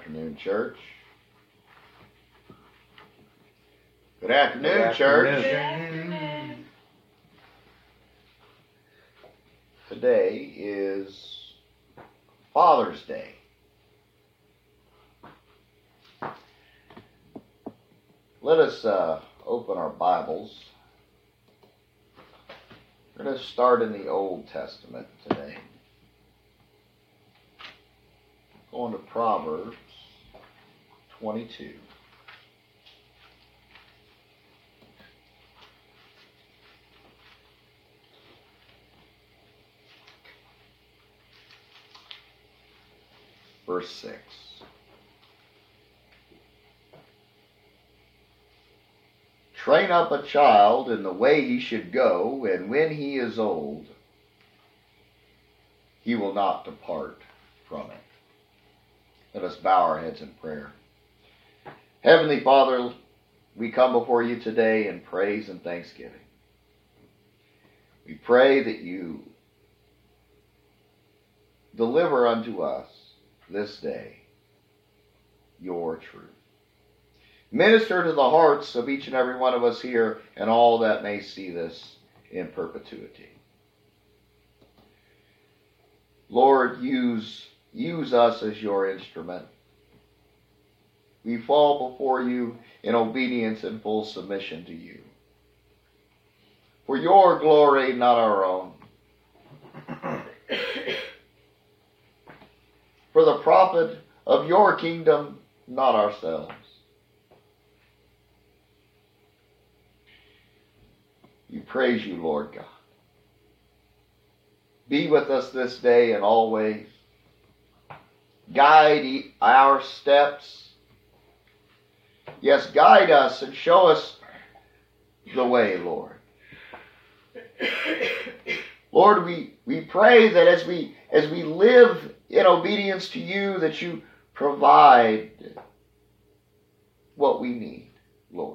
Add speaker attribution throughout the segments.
Speaker 1: afternoon, church. Good afternoon, church.
Speaker 2: Good afternoon.
Speaker 1: Today is Father's Day. Let us open our Bibles. We're going to start in the Old Testament today. Going to Proverbs 22. Verse 6. Train up a child in the way he should go, and when he is old, he will not depart from it. Let us bow our heads in prayer. Heavenly Father, we come before you today in praise and thanksgiving. We pray that you deliver unto us this day your truth. Minister to the hearts of each and every one of us here and all that may see this in perpetuity. Lord, use us as your instrument. We fall before you in obedience and full submission to you. For your glory, not our own. For the profit of your kingdom, not ourselves. We praise you, Lord God. Be with us this day and always. Guide our steps. Yes, guide us and show us the way, Lord. Lord, we pray that as we live in obedience to you, that you provide what we need, Lord.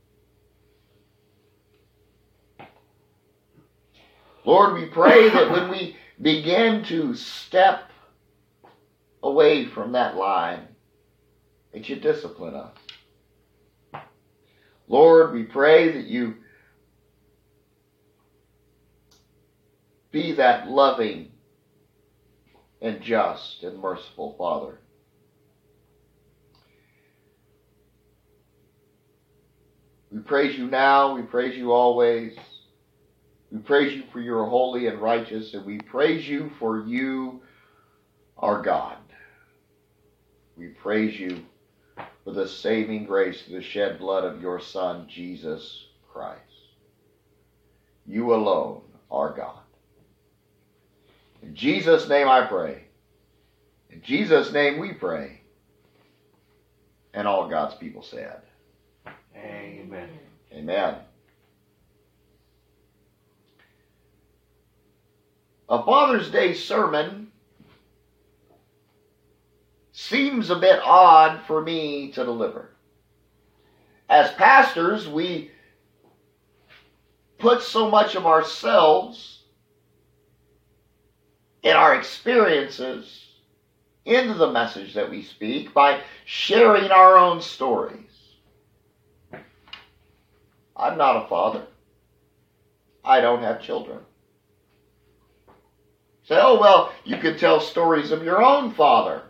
Speaker 1: Lord, we pray that when we begin to step away from that line, that you discipline us. Lord, we pray that you be that loving and just and merciful Father. We praise you now, we praise you always. We praise you for your holy and righteous, and we praise you for you, our God. We praise you for the saving grace of the shed blood of your Son, Jesus Christ. You alone are God. In Jesus' name I pray. In Jesus' name we pray. And all God's people said,
Speaker 2: Amen.
Speaker 1: Amen. A Father's Day sermon seems a bit odd for me to deliver. As pastors, we put so much of ourselves and our experiences into the message that we speak by sharing our own stories. I'm not a father. I don't have children. Say, oh, well, you could tell stories of your own father.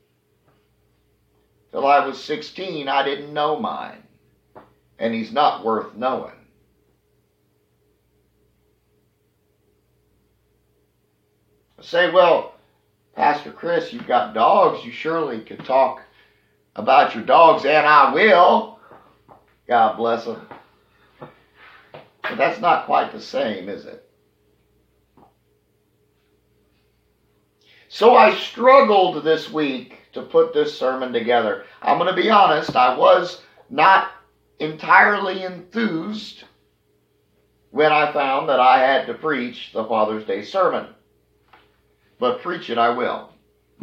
Speaker 1: Till I was 16, I didn't know mine. And he's not worth knowing. Say, well, Pastor Chris, you've got dogs. You surely could talk about your dogs, and I will. God bless them. But that's not quite the same, is it? So I struggled this week to put this sermon together. I'm going to be honest, I was not entirely enthused when I found that I had to preach the Father's Day sermon. But preach it I will.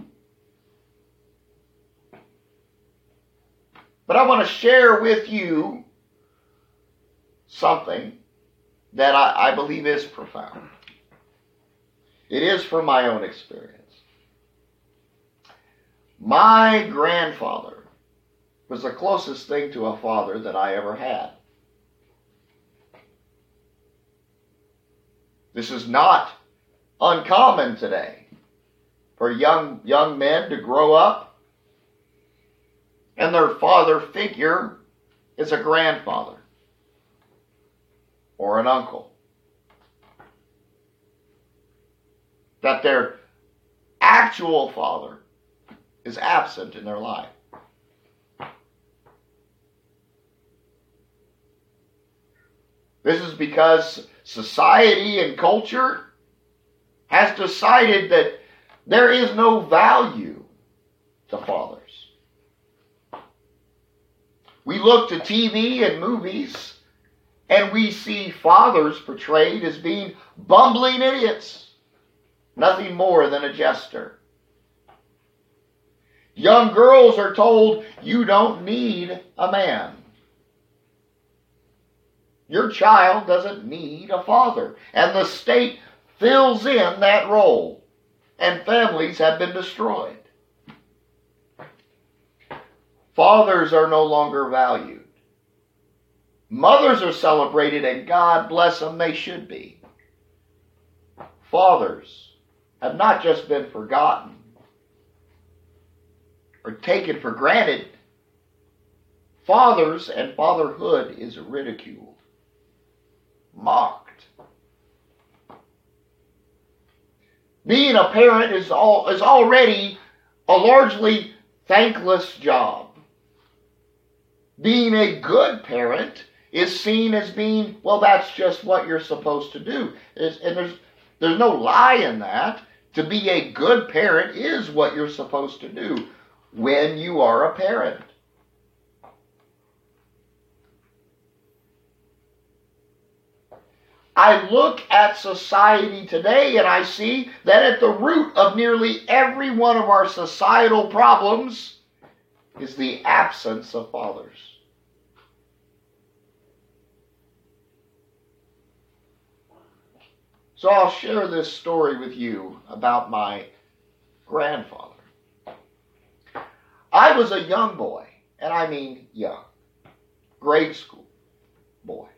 Speaker 1: But I want to share with you something that I believe is profound. It is from my own experience. My grandfather was the closest thing to a father that I ever had. This is not uncommon today for young men to grow up and their father figure is a grandfather or an uncle. That their actual father is absent in their life. This is because society and culture has decided that there is no value to fathers. We look to TV and movies and we see fathers portrayed as being bumbling idiots, nothing more than a jester. Young girls are told, you don't need a man. Your child doesn't need a father. And the state fills in that role. And families have been destroyed. Fathers are no longer valued. Mothers are celebrated, and God bless them, they should be. Fathers have not just been forgotten or taken for granted. Fathers and fatherhood is ridiculed, mocked. Being a parent is already a largely thankless job. Being a good parent is seen as being, well, that's just what you're supposed to do. And there's no lie in that. To be a good parent is what you're supposed to do when you are a parent. I look at society today and I see that at the root of nearly every one of our societal problems is the absence of fathers. So I'll share this story with you about my grandfather. I was a young boy, and I mean young, grade school boy.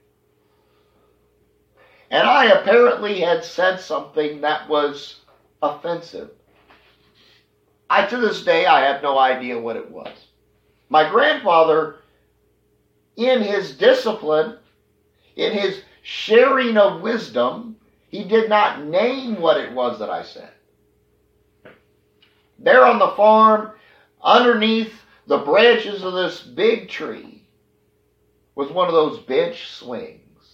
Speaker 1: And I apparently had said something that was offensive. To this day, I have no idea what it was. My grandfather, in his discipline, in his sharing of wisdom, he did not name what it was that I said. There on the farm, underneath the branches of this big tree, was one of those bench swings.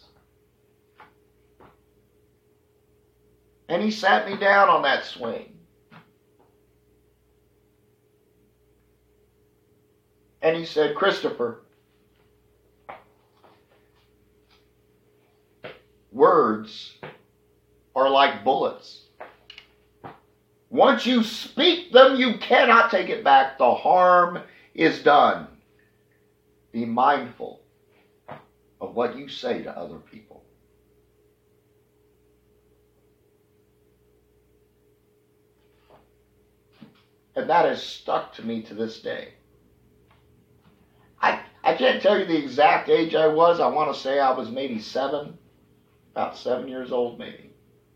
Speaker 1: And he sat me down on that swing. And he said, Christopher, words are like bullets. Once you speak them, you cannot take it back. The harm is done. Be mindful of what you say to other people. And that has stuck to me to this day. I can't tell you the exact age I was. I want to say I was maybe 7, about 7 years old maybe.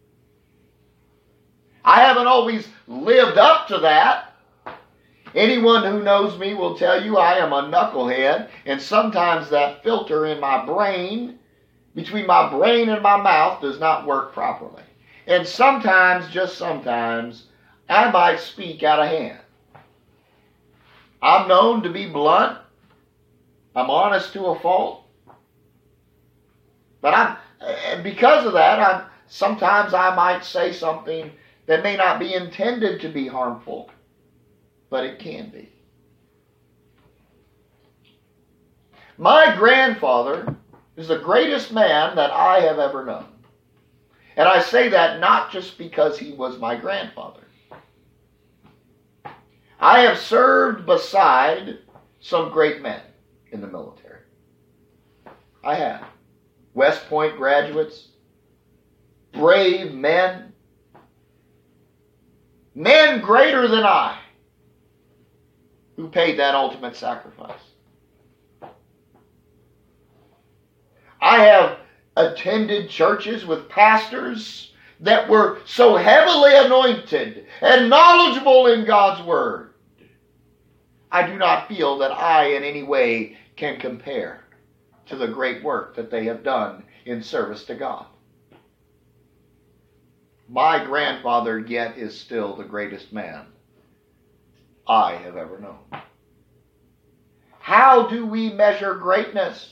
Speaker 1: I haven't always lived up to that. Anyone who knows me will tell you I am a knucklehead, and sometimes that filter in my brain, between my brain and my mouth, does not work properly. And sometimes, just sometimes, I might speak out of hand. I'm known to be blunt. I'm honest to a fault. But because of that, sometimes I might say something that may not be intended to be harmful, but it can be. My grandfather is the greatest man that I have ever known. And I say that not just because he was my grandfather. I have served beside some great men in the military. I have. West Point graduates, brave men, men greater than I. who paid that ultimate sacrifice. I have attended churches with pastors that were so heavily anointed and knowledgeable in God's Word. I do not feel that I in any way can compare to the great work that they have done in service to God. My grandfather yet is still the greatest man I have ever known. How do we measure greatness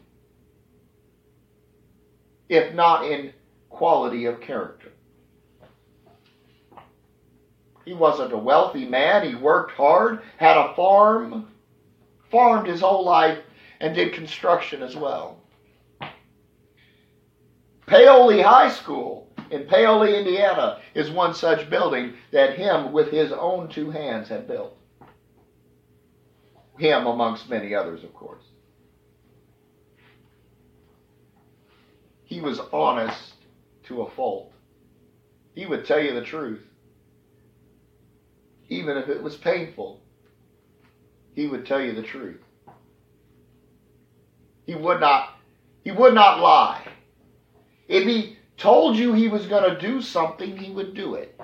Speaker 1: if not in quality of character? He wasn't a wealthy man. He worked hard, had a farm, farmed his whole life, and did construction as well. Paoli High School in Paoli, Indiana, is one such building that him with his own two hands had built. Him amongst many others, of course. He was honest to a fault. He would tell you the truth. Even if it was painful, he would tell you the truth. He would not lie. If he told you he was going to do something, he would do it.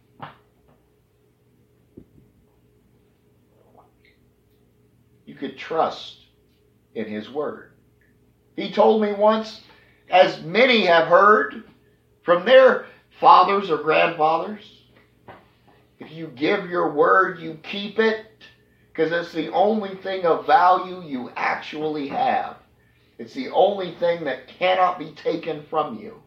Speaker 1: You could trust in his word. He told me once, as many have heard from their fathers or grandfathers, if you give your word, you keep it, because it's the only thing of value you actually have. It's the only thing that cannot be taken from you.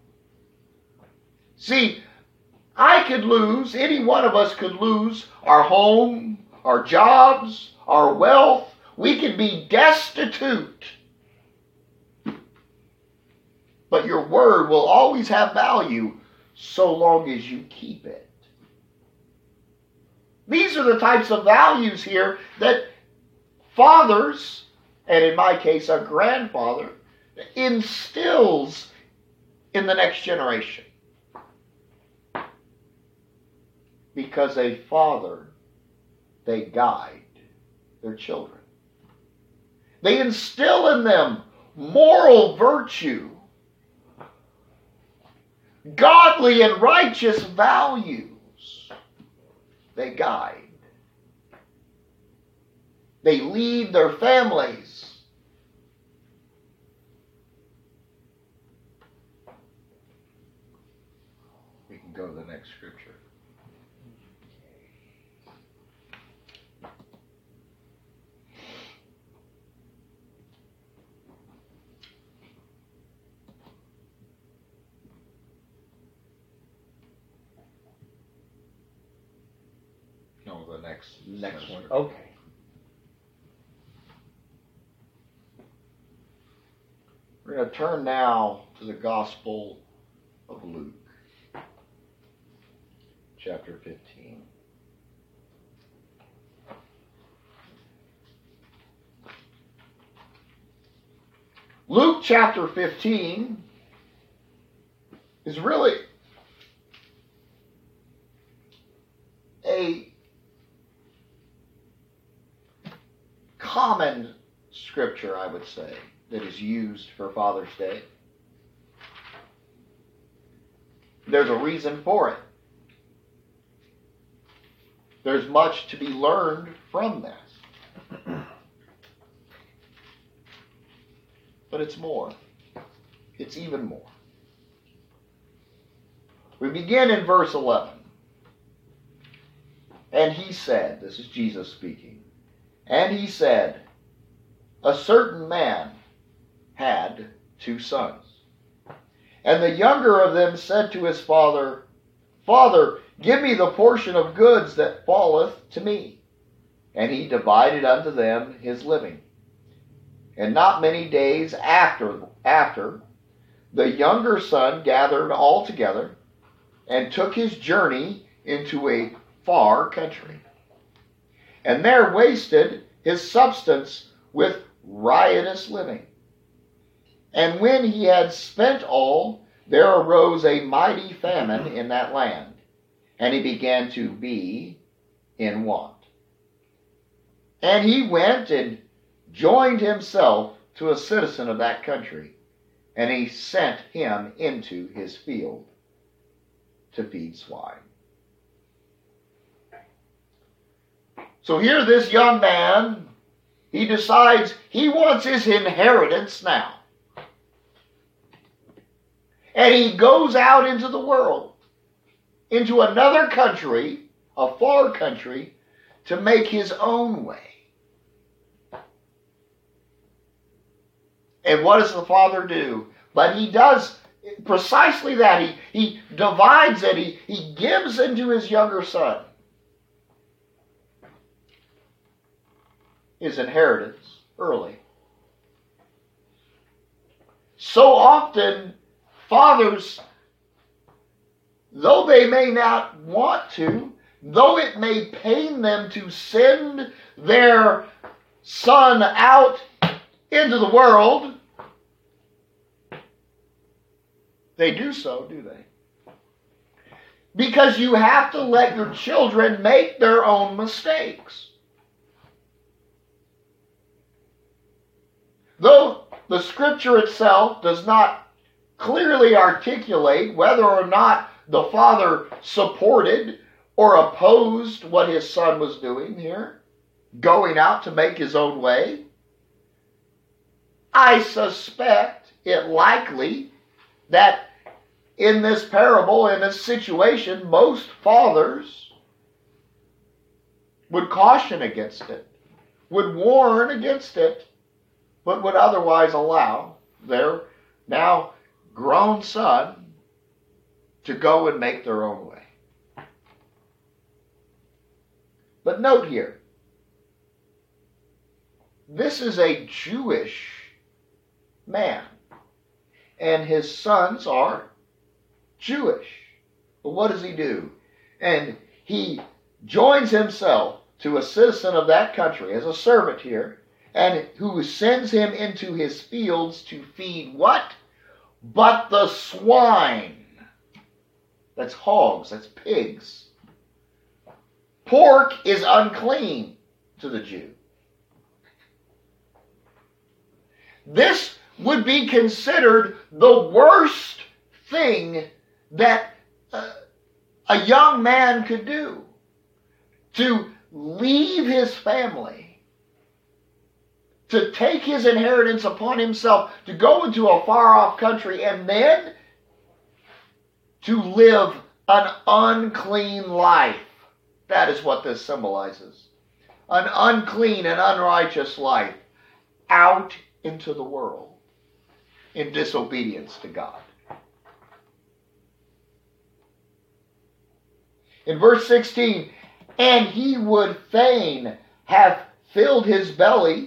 Speaker 1: See, I could lose, any one of us could lose our home, our jobs, our wealth. We could be destitute. But your word will always have value so long as you keep it. These are the types of values here that fathers, and in my case a grandfather, instills in the next generation. Because a father, they guide their children. They instill in them moral virtue, godly and righteous values. They guide. They lead their families. We can go to the next scripture. No, the next one. Okay. We're going to turn now to the Gospel of Luke, chapter 15. Luke chapter 15 is really a common scripture, I would say, that is used for Father's Day. There's a reason for it. There's much to be learned from this. But it's more. It's even more. We begin in verse 11. And he said, this is Jesus speaking, and he said, a certain man had 2 sons. And the younger of them said to his father, Father, give me the portion of goods that falleth to me. And he divided unto them his living. And not many days after, the younger son gathered all together, and took his journey into a far country, and there wasted his substance with riotous living. And when he had spent all, there arose a mighty famine in that land, and he began to be in want. And he went and joined himself to a citizen of that country, and he sent him into his field to feed swine. So here this young man, he decides he wants his inheritance now. And he goes out into the world, into another country, a far country, to make his own way. And what does the father do? But he does precisely that. He divides it. He gives into his younger son his inheritance early. So often, fathers, though they may not want to, though it may pain them to send their son out into the world, they do so, do they? Because you have to let your children make their own mistakes. Though the Scripture itself does not clearly articulate whether or not the father supported or opposed what his son was doing here, going out to make his own way, I suspect it likely that in this parable, in this situation, most fathers would caution against it, would warn against it, but would otherwise allow their now grown son to go and make their own way. But note here, this is a Jewish man, and his sons are Jewish. But what does he do? And he joins himself to a citizen of that country as a servant here, and who sends him into his fields to feed what? But the swine. That's hogs, that's pigs. Pork is unclean to the Jew. This would be considered the worst thing that a young man could do. To leave his family, to take his inheritance upon himself, to go into a far-off country, and then to live an unclean life. That is what this symbolizes. An unclean and unrighteous life out into the world in disobedience to God. In verse 16, and he would fain have filled his belly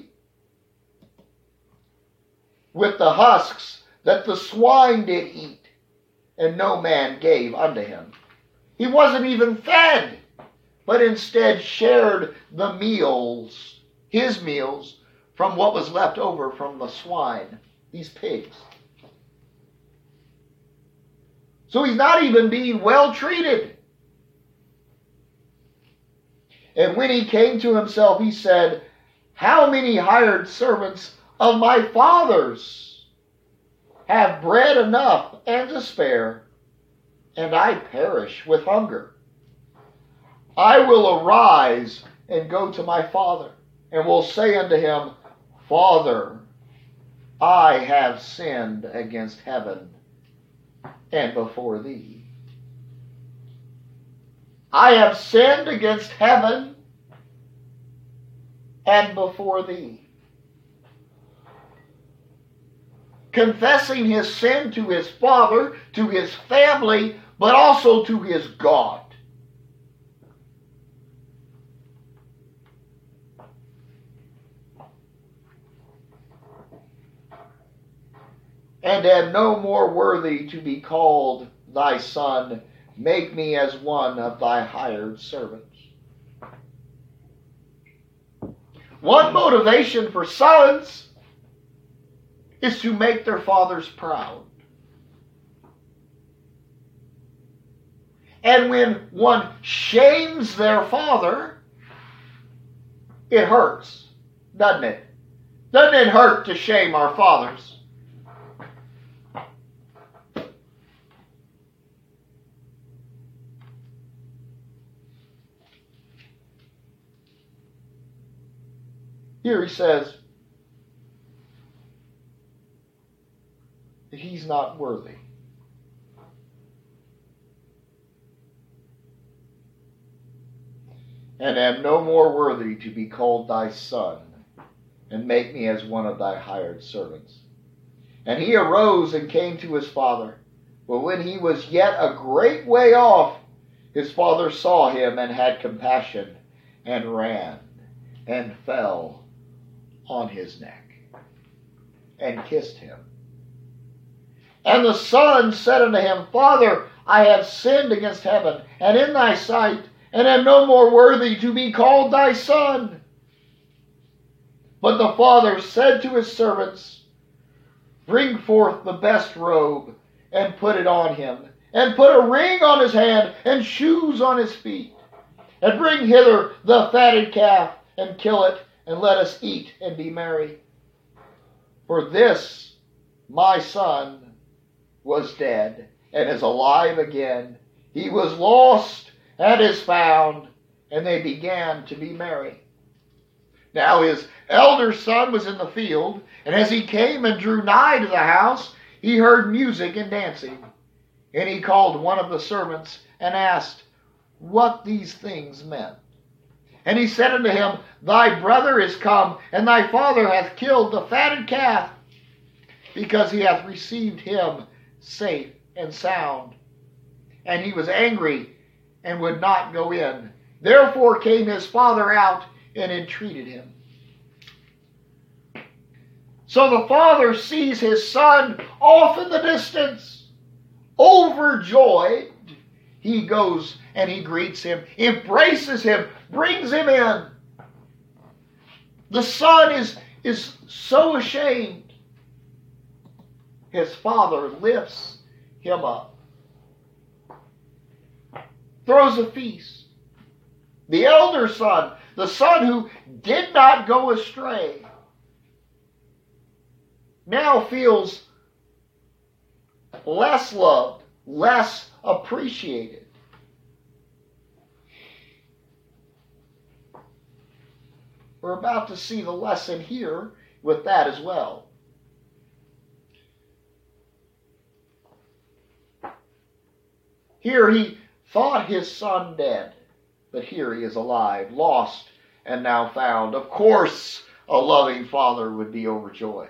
Speaker 1: with the husks that the swine did eat, and no man gave unto him. He wasn't even fed, but instead shared the meals, his meals, from what was left over from the swine, these pigs. So he's not even being well treated. And when he came to himself, he said, how many hired servants of my father's have bread enough and to spare, and I perish with hunger. I will arise and go to my father, and will say unto him, Father, I have sinned against heaven and before thee. I have sinned against heaven and before thee. Confessing his sin to his father, to his family, but also to his God. And am no more worthy to be called thy son. Make me as one of thy hired servants. One motivation for sons is to make their fathers proud. And when one shames their father, It hurts, doesn't it? Doesn't it hurt to shame our fathers? Here he says that he's not worthy. And am no more worthy to be called thy son, and make me as one of thy hired servants. And he arose and came to his father. But when he was yet a great way off, his father saw him and had compassion, and ran, and fell on his neck, and kissed him. And the son said unto him, Father, I have sinned against heaven, and in thy sight, and am no more worthy to be called thy son. But the father said to his servants, Bring forth the best robe, and put it on him, and put a ring on his hand, and shoes on his feet. And bring hither the fatted calf, and kill it, and let us eat and be merry. For this my son was dead, and is alive again. He was lost, and is found. And they began to be merry. Now his elder son was in the field, and as he came and drew nigh to the house, he heard music and dancing. And he called one of the servants, and asked what these things meant. And he said unto him, Thy brother is come, and thy father hath killed the fatted calf, because he hath received him safe and sound. And he was angry, and would not go in. Therefore came his father out, and entreated him. So the father sees his son off in the distance. Overjoyed, he goes and he greets him, embraces him, brings him in. The son is so ashamed. His father lifts him up, throws a feast. The elder son, the son who did not go astray, now feels less loved, less appreciated. We're about to see the lesson here with that as well. Here he thought his son dead, but here he is alive, lost, and now found. Of course, a loving father would be overjoyed.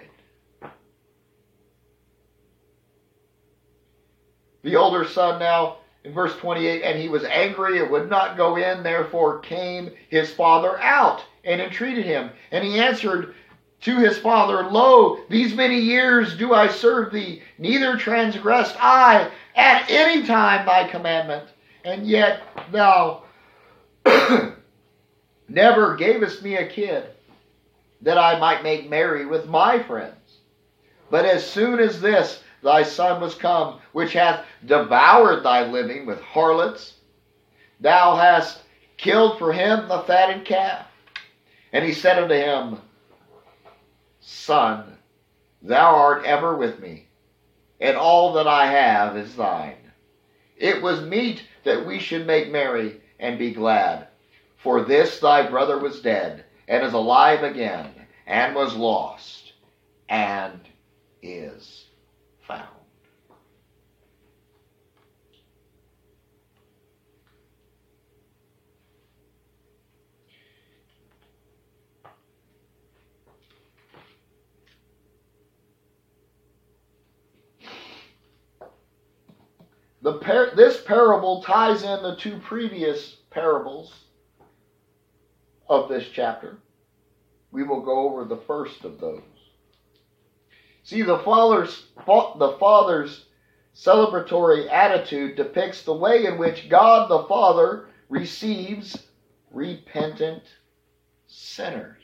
Speaker 1: The older son now, in verse 28, and he was angry and would not go in, therefore came his father out and entreated him. And he answered to his father, Lo, these many years do I serve thee, neither transgressed I at any time thy commandment, and yet thou never gavest me a kid, that I might make merry with my friends. But as soon as this thy son was come, which hath devoured thy living with harlots, thou hast killed for him the fatted calf. And he said unto him, Son, thou art ever with me, and all that I have is thine. It was meet that we should make merry and be glad. For this thy brother was dead, and is alive again, and was lost, and is found. This parable ties in the two previous parables of this chapter. We will go over the first of those. See, the father's celebratory attitude depicts the way in which God the Father receives repentant sinners.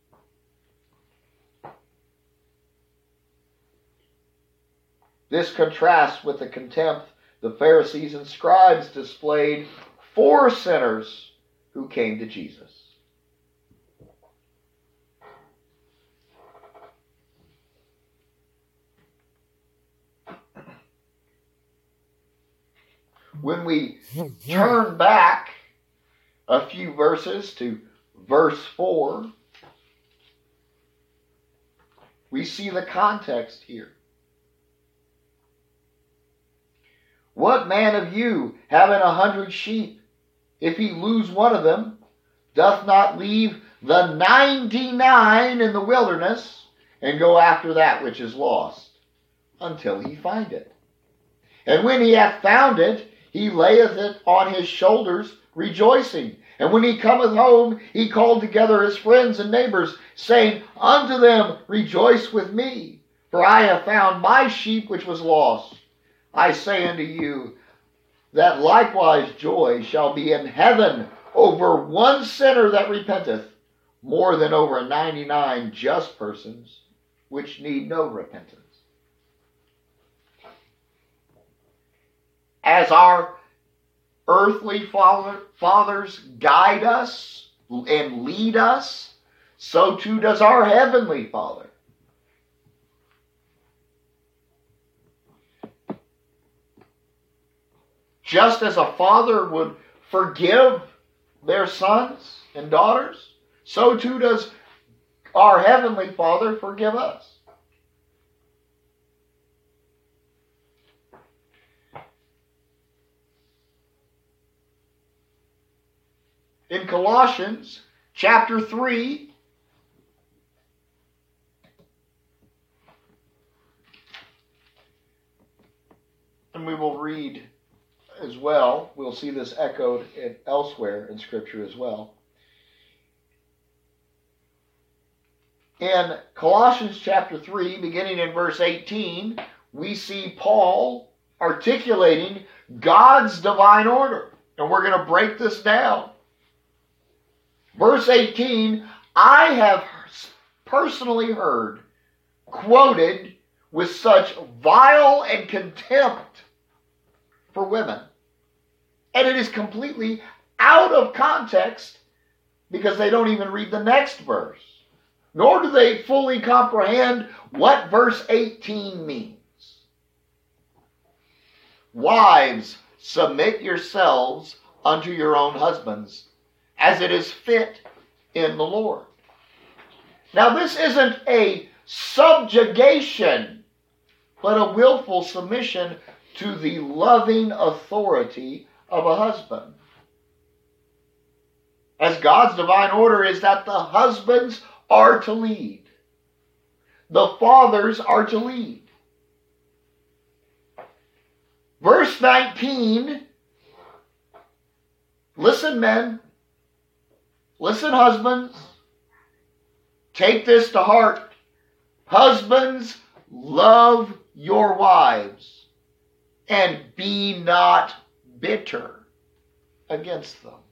Speaker 1: This contrasts with the contempt the Pharisees and scribes displayed for sinners who came to Jesus. when we turn back a few verses to verse 4, we see the context here. What man of you, having 100 sheep, if he lose one of them, doth not leave the 99 in the wilderness and go after that which is lost, until he find it? And when he hath found it, he layeth it on his shoulders, rejoicing. And when he cometh home, he called together his friends and neighbors, saying unto them, Rejoice with me, for I have found my sheep which was lost. I say unto you, that likewise joy shall be in heaven over one sinner that repenteth, more than over 99 just persons which need no repentance. As our earthly fathers guide us and lead us, so too does our heavenly Father. Just as a father would forgive their sons and daughters, so too does our heavenly Father forgive us. In Colossians chapter 3, and we will read as well. We'll see this echoed elsewhere in Scripture as well. In Colossians chapter 3, beginning in verse 18, we see Paul articulating God's divine order. And we're going to break this down. Verse 18, I have personally heard quoted with such vile and contempt for women. And it is completely out of context because they don't even read the next verse. Nor do they fully comprehend what verse 18 means. Wives, submit yourselves unto your own husbands, as it is fit in the Lord. Now this isn't a subjugation, but a willful submission to the loving authority of a husband. As God's divine order is that the husbands are to lead. The fathers are to lead. Verse 19, listen men, listen husbands, take this to heart. Husbands, love your wives and be not bitter against them.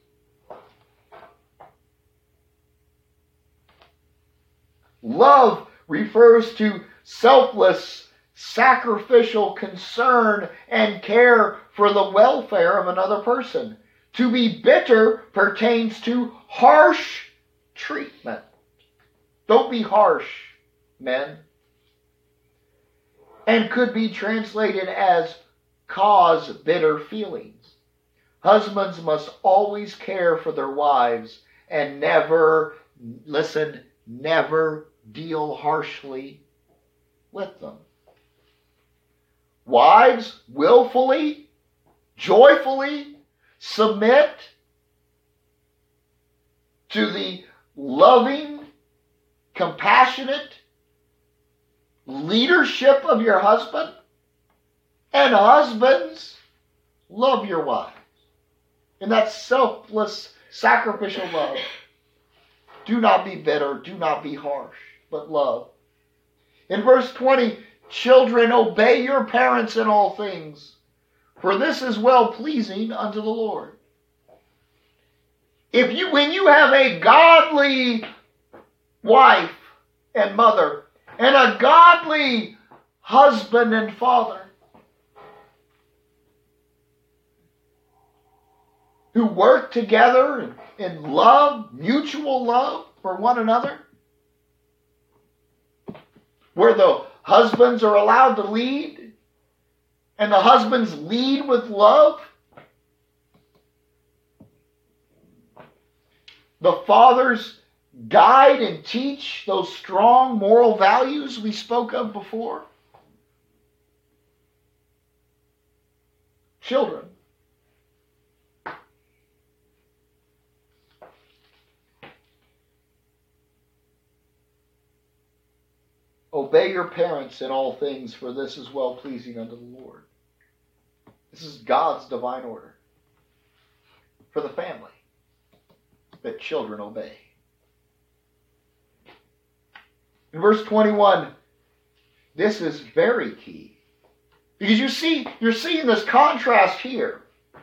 Speaker 1: Love refers to selfless, sacrificial concern and care for the welfare of another person. To be bitter pertains to harsh treatment. Don't be harsh, men. And could be translated as cause bitter feelings. Husbands must always care for their wives and never, listen, never deal harshly with them. Wives, willfully, joyfully submit to the loving, compassionate leadership of your husband. And husbands, love your wives. In that selfless, sacrificial love. Do not be bitter, do not be harsh, but love. In verse 20, children, obey your parents in all things, for this is well-pleasing unto the Lord. When you have a godly wife and mother, and a godly husband and father, who work together in love, mutual love for one another, where the husbands are allowed to lead and the husbands lead with love. The fathers guide and teach those strong moral values we spoke of before. Children, obey your parents in all things, for this is well-pleasing unto the Lord. This is God's divine order for the family, that children obey. In verse 21, this is very key. Because you're seeing this contrast here.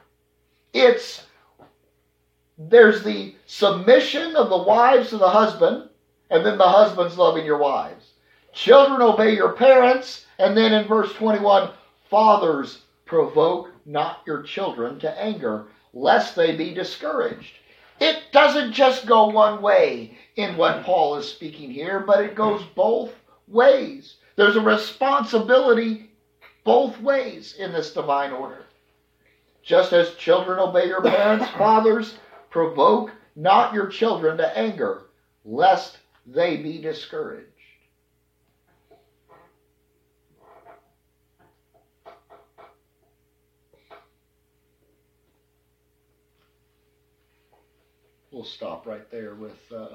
Speaker 1: There's the submission of the wives to the husband, and then the husbands loving your wives. Children, obey your parents, and then in verse 21, fathers, provoke not your children to anger, lest they be discouraged. It doesn't just go one way in what Paul is speaking here, but it goes both ways. There's a responsibility both ways in this divine order. Just as children obey your parents, fathers, provoke not your children to anger, lest they be discouraged. We'll stop right there with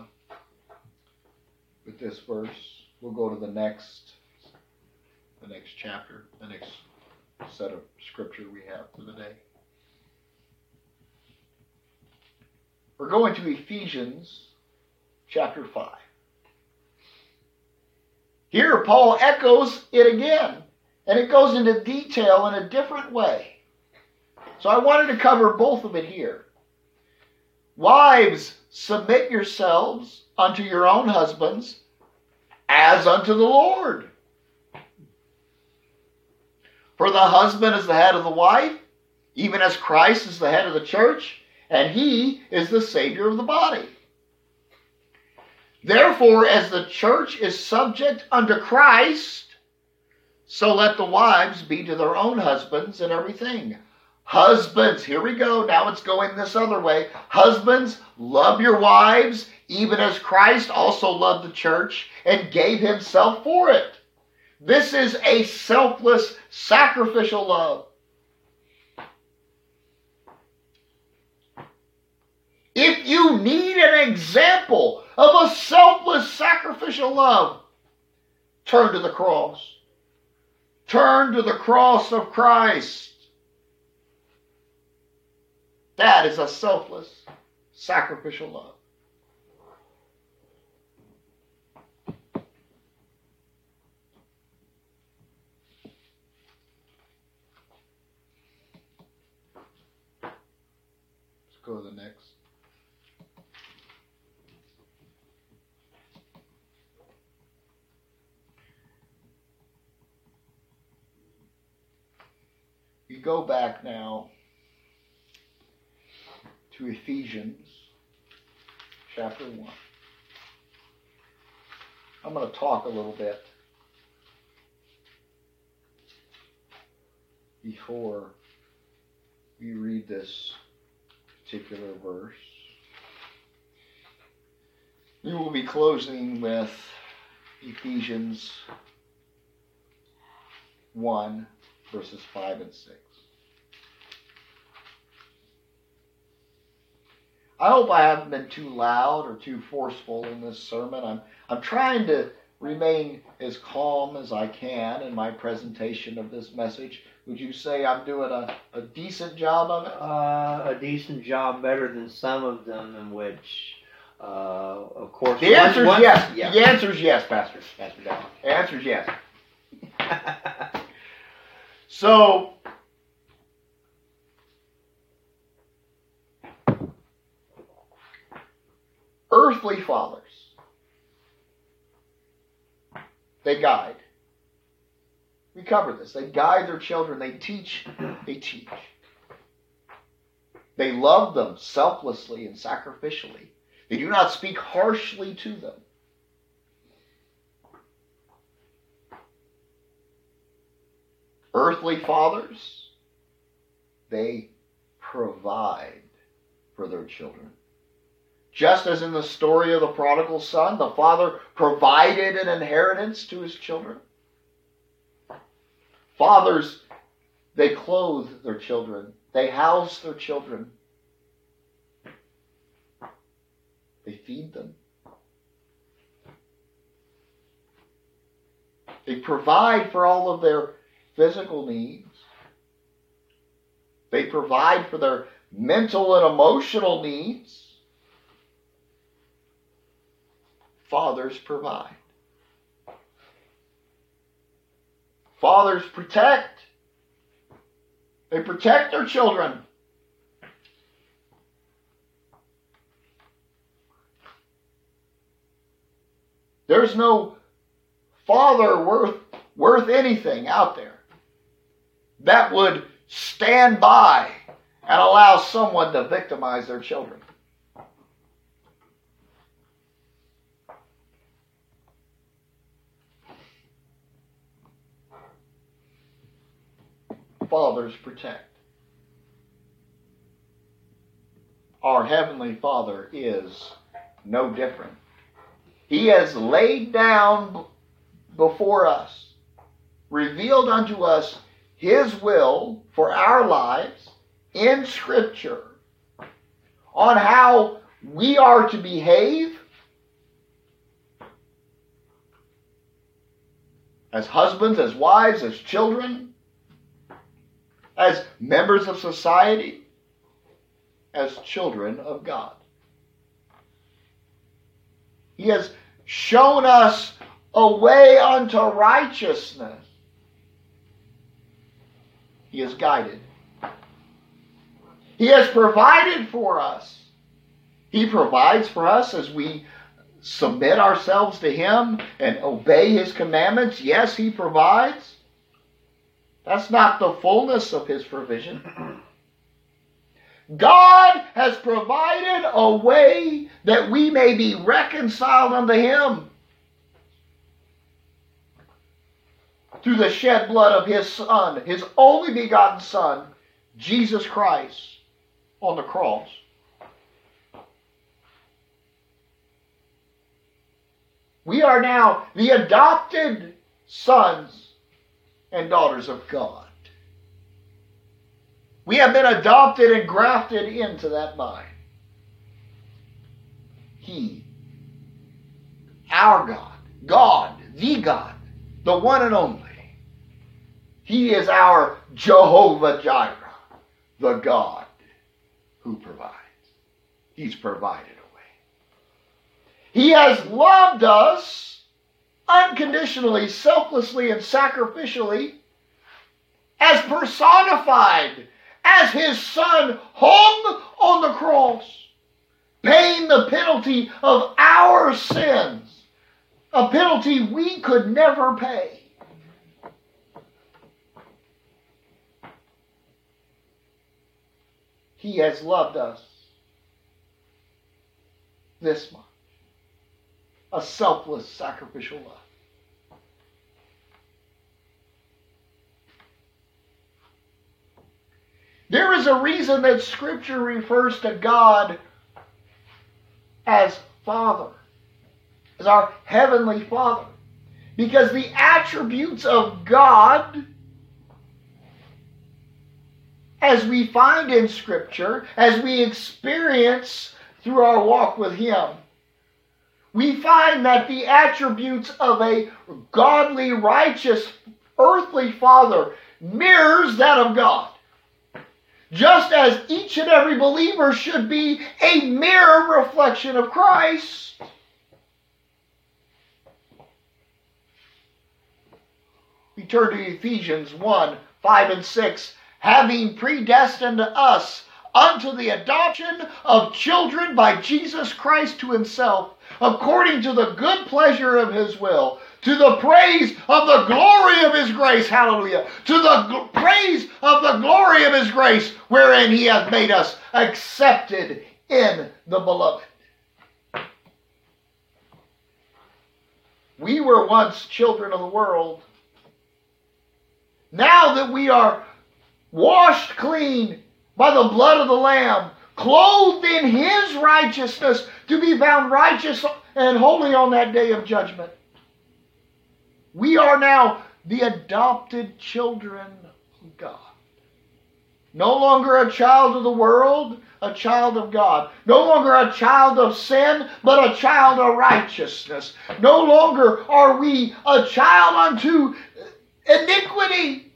Speaker 1: this verse. We'll go to the next chapter, the next set of scripture we have for the day. We're going to Ephesians chapter 5. Here Paul echoes it again, and it goes into detail in a different way. So I wanted to cover both of it here. Wives, submit yourselves unto your own husbands as unto the Lord. For the husband is the head of the wife, even as Christ is the head of the church, and he is the Savior of the body. Therefore, as the church is subject unto Christ, so let the wives be to their own husbands in everything. Husbands, here we go, now it's going this other way. Husbands, love your wives, even as Christ also loved the church and gave himself for it. This is a selfless, sacrificial love. If you need an example of a selfless, sacrificial love, turn to the cross. Turn to the cross of Christ. That is a selfless, sacrificial love. Let's go to the next. You go back now to Ephesians chapter 1. I'm going to talk a little bit before we read this particular verse. We will be closing with Ephesians 1, verses 5 and 6. I hope I haven't been too loud or too forceful in this sermon. I'm trying to remain as calm as I can in my presentation of this message. Would you say I'm doing a decent job of it?
Speaker 2: A decent job, better than some of them, in which, of course...
Speaker 1: The answer is yes.
Speaker 2: Yeah.
Speaker 1: The answer is yes, Pastor.
Speaker 2: Pastor Down.
Speaker 1: The answer is yes. So, earthly fathers, they guide. We covered this. They guide their children. They teach. They love them selflessly and sacrificially. They do not speak harshly to them. Earthly fathers, they provide for their children. Just as in the story of the prodigal son, the father provided an inheritance to his children. Fathers, they clothe their children. They house their children. They feed them. They provide for all of their physical needs. They provide for their mental and emotional needs. Fathers provide. Fathers protect. They protect their children. There's no father worth anything out there that would stand by and allow someone to victimize their children. Fathers protect. Our Heavenly Father is no different. He has laid down before us, revealed unto us His will for our lives in Scripture on how we are to behave as husbands, as wives, as children, as members of society, as children of God. He has shown us a way unto righteousness. He has guided. He has provided for us. He provides for us as we submit ourselves to Him and obey His commandments. Yes, He provides. That's not the fullness of His provision. God has provided a way that we may be reconciled unto Him through the shed blood of His Son, His only begotten Son, Jesus Christ, on the cross. We are now the adopted sons and daughters of God. We have been adopted and grafted into that vine. He, our God, the one and only. He is our Jehovah Jireh, the God who provides. He's provided a way. He has loved us unconditionally, selflessly, and sacrificially, as personified as His Son hung on the cross, paying the penalty of our sins, a penalty we could never pay. He has loved us this much. A selfless, sacrificial love. There is a reason that Scripture refers to God as Father, as our Heavenly Father. Because the attributes of God, as we find in Scripture, as we experience through our walk with Him, we find that the attributes of a godly, righteous, earthly Father mirrors that of God. Just as each and every believer should be a mirror reflection of Christ. We turn to Ephesians 1, 5 and 6. Having predestined us unto the adoption of children by Jesus Christ to Himself, according to the good pleasure of His will, to the praise of the glory of His grace, hallelujah, to the praise of the glory of His grace, wherein He hath made us accepted in the Beloved. We were once children of the world. Now that we are washed clean by the blood of the Lamb, clothed in His righteousness, to be found righteous and holy on that day of judgment. We are now the adopted children of God. No longer a child of the world, a child of God. No longer a child of sin, but a child of righteousness. No longer are we a child unto iniquity.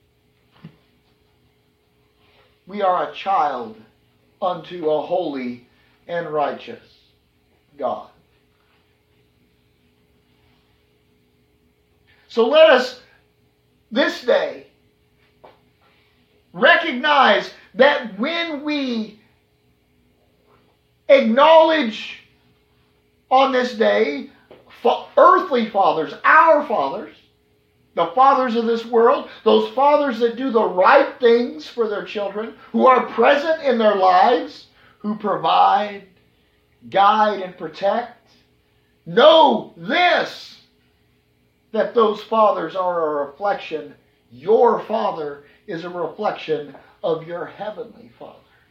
Speaker 1: We are a child unto a holy and righteous God. So let us this day recognize that when we acknowledge on this day earthly fathers, our fathers, the fathers of this world, those fathers that do the right things for their children, who are present in their lives, who provide, guide, and protect, know this, that those fathers are a reflection. Your Father is a reflection of your Heavenly Father.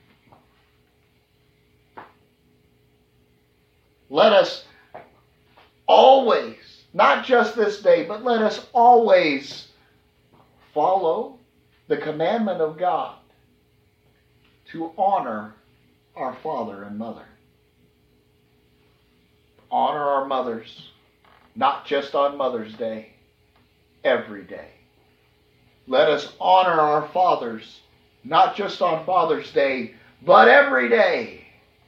Speaker 1: Let us always, not just this day, but let us always follow the commandment of God to honor our father and mother. Honor our mothers, not just on Mother's Day, every day. Let us honor our fathers, not just on Father's Day, but every day.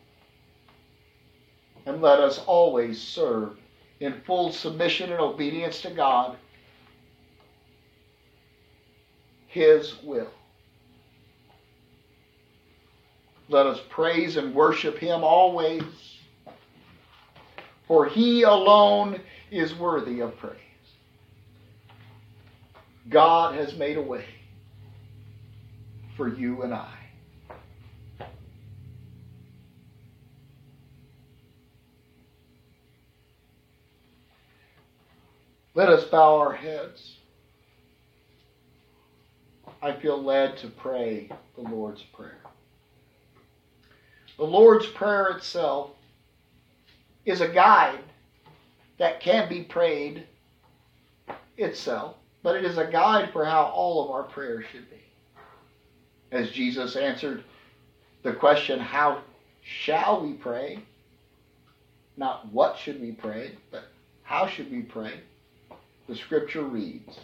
Speaker 1: And let us always serve in full submission and obedience to God, His will. Let us praise and worship Him always, for He alone is worthy of praise. God has made a way for you and I. Let us bow our heads. I feel led to pray the Lord's Prayer. The Lord's Prayer itself is a guide that can be prayed itself, but it is a guide for how all of our prayers should be. As Jesus answered the question, how shall we pray? Not what should we pray, but how should we pray? The scripture reads,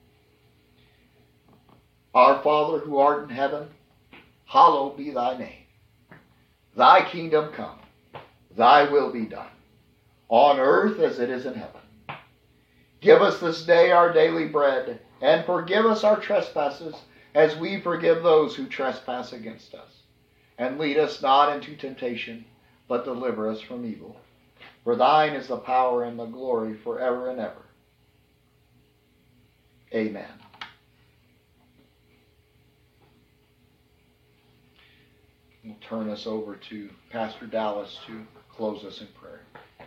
Speaker 1: Our Father who art in heaven, hallowed be thy name. Thy kingdom come, thy will be done, on earth as it is in heaven. Give us this day our daily bread, and forgive us our trespasses, as we forgive those who trespass against us. And lead us not into temptation, but deliver us from evil. For thine is the power and the glory forever and ever. Amen. We'll turn us over to Pastor Dallas to close us in prayer.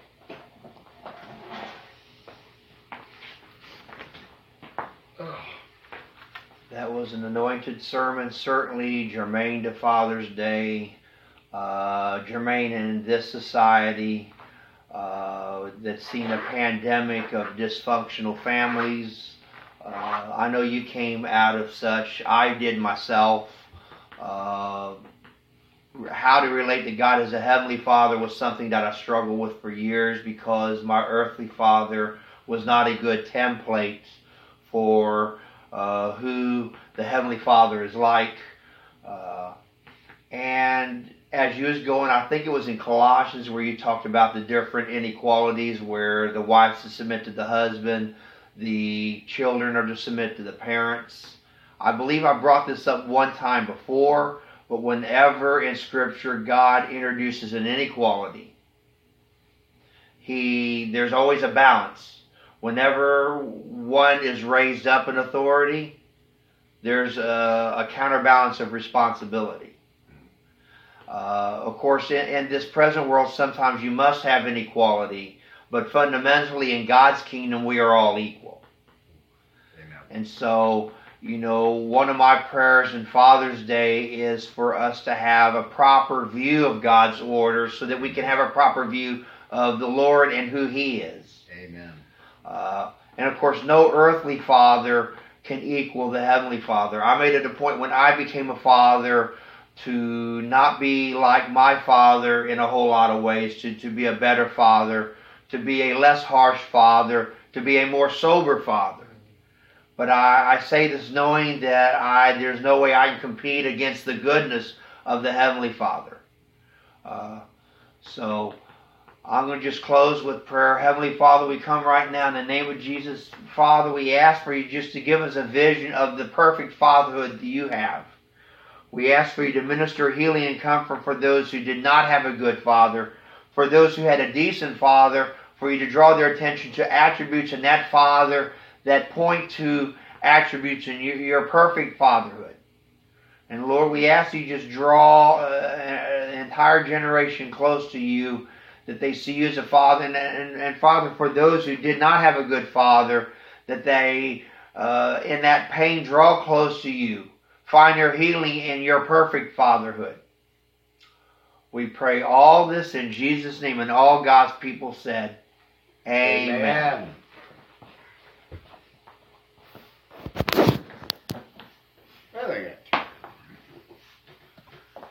Speaker 2: That was an anointed sermon, certainly germane to Father's Day, germane in this society that's seen a pandemic of dysfunctional families. I know you came out of such. I did myself. How to relate to God as a Heavenly Father was something that I struggled with for years, because my earthly father was not a good template for who the Heavenly Father is like. And as you was going, I think it was in Colossians where you talked about the different inequalities where the wife's to submit to the husband, the children are to submit to the parents. I believe I brought this up one time before, but whenever in Scripture God introduces an inequality, there's always a balance. Whenever one is raised up in authority, there's a counterbalance of responsibility. Of course, in this present world, sometimes you must have inequality, but fundamentally in God's kingdom, we are all equal. Amen. And so One of my prayers in Father's Day is for us to have a proper view of God's order so that we can have a proper view of the Lord and who He is.
Speaker 3: Amen.
Speaker 2: And of course, no earthly father can equal the Heavenly Father. I made it a point when I became a father to not be like my father in a whole lot of ways, to be a better father, to be a less harsh father, to be a more sober father. But I say this knowing that there's no way I can compete against the goodness of the Heavenly Father. So I'm going to just close with prayer. Heavenly Father, we come right now in the name of Jesus. Father, we ask for you just to give us a vision of the perfect fatherhood that you have. We ask for you to minister healing and comfort for those who did not have a good father, for those who had a decent father, for you to draw their attention to attributes in that father that point to attributes in your perfect fatherhood. And Lord, we ask you just draw an entire generation close to you, that they see you as a father. And Father, for those who did not have a good father, that they, in that pain, draw close to you, find their healing in your perfect fatherhood. We pray all this in Jesus' name, and all God's people said, Amen.
Speaker 3: Amen.